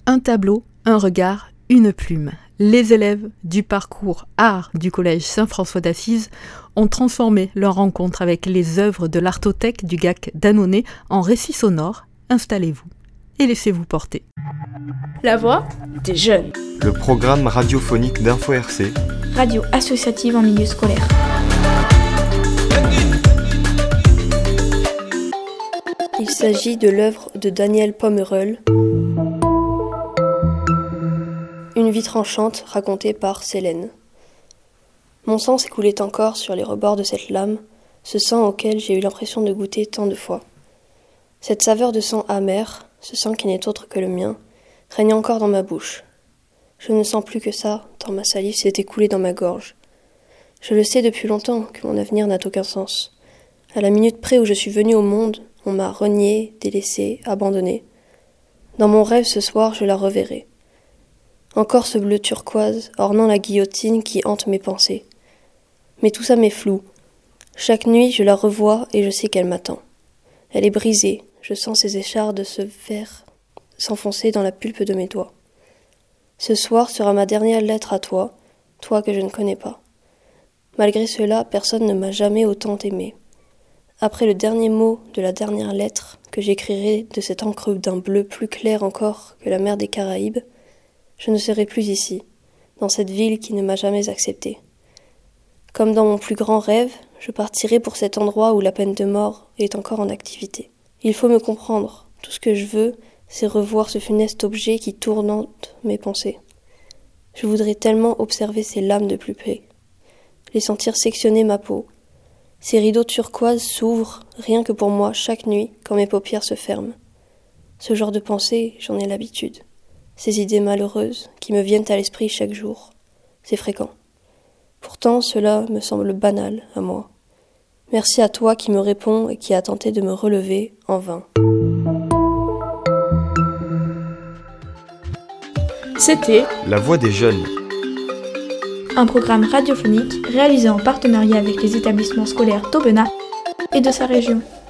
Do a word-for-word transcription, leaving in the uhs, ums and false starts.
Un tableau, un regard, une plume. Les élèves du parcours art du collège Saint-François d'Assise ont transformé leur rencontre avec les œuvres de l'artothèque du G A C d'Annonay en récit sonore. Installez-vous et laissez-vous porter. La voix des jeunes. Le programme radiophonique d'Info R C. Radio associative en milieu scolaire. Il s'agit de l'œuvre de Daniel Pomeroy, Une vie tranchante racontée par Célène. Mon sang s'écoulait encore sur les rebords de cette lame, ce sang auquel j'ai eu l'impression de goûter tant de fois. Cette saveur de sang amer, ce sang qui n'est autre que le mien, règne encore dans ma bouche. Je ne sens plus que ça, tant ma salive s'est écoulée dans ma gorge. Je le sais depuis longtemps que mon avenir n'a aucun sens. À la minute près où je suis venue au monde, on m'a renié, délaissé, abandonné. Dans mon rêve ce soir, je la reverrai. Encore ce bleu turquoise, ornant la guillotine qui hante mes pensées. Mais tout ça m'est flou. Chaque nuit, je la revois et je sais qu'elle m'attend. Elle est brisée, je sens ses échardes se verre s'enfoncer dans la pulpe de mes doigts. Ce soir sera ma dernière lettre à toi, toi que je ne connais pas. Malgré cela, personne ne m'a jamais autant aimé. Après le dernier mot de la dernière lettre que j'écrirai de cette encre d'un bleu plus clair encore que la mer des Caraïbes, je ne serai plus ici, dans cette ville qui ne m'a jamais accepté. Comme dans mon plus grand rêve, je partirai pour cet endroit où la peine de mort est encore en activité. Il faut me comprendre, tout ce que je veux, c'est revoir ce funeste objet qui tourmente mes pensées. Je voudrais tellement observer ces lames de plus près, les sentir sectionner ma peau. Ces rideaux turquoises s'ouvrent, rien que pour moi, chaque nuit, quand mes paupières se ferment. Ce genre de pensée, j'en ai l'habitude. Ces idées malheureuses qui me viennent à l'esprit chaque jour, c'est fréquent. Pourtant, cela me semble banal à moi. Merci à toi qui me réponds et qui a tenté de me relever en vain. C'était La voix des jeunes. un programme radiophonique réalisé en partenariat avec les établissements scolaires d'Aubenas et de sa région.